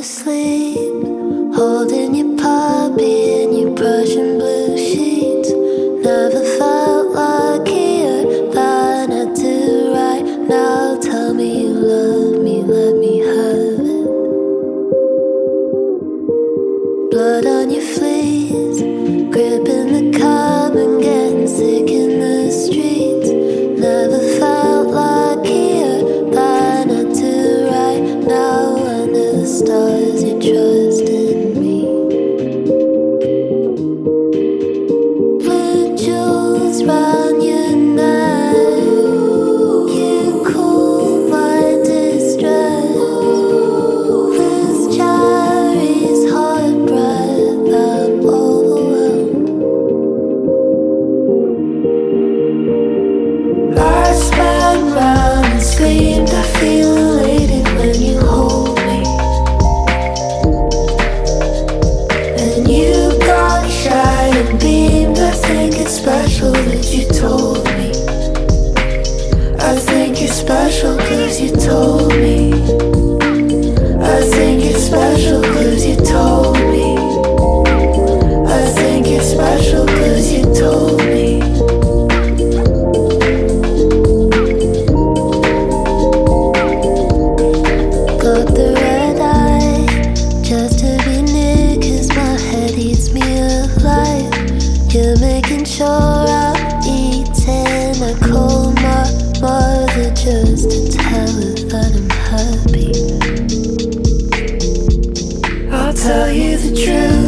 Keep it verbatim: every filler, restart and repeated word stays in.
asleep, holding your puppy in your Prussian blue sheets. Never felt luckier than I do right now. Tell me you love me, let me have it. Blood on your fleas, gripping the cup and getting sick in the streets. Never felt luckier than I do right now. Under the stars, you trust in me. Blue jewels round your neck, you cool my distress. This cherry's hot breath, I'm overwhelmed. I spun round and screamed, I feel elated when you hold me. And you got shy and beamed, I think it's special that you told me. I think you're special cause you told me. I think you're special cause you told me. I think you're special cause you told me. Got the red eye just to be near, cause my head eats me alive. You're making sure I'm eating a cold my mother just to tell her that I'm happy. I'll tell you the truth.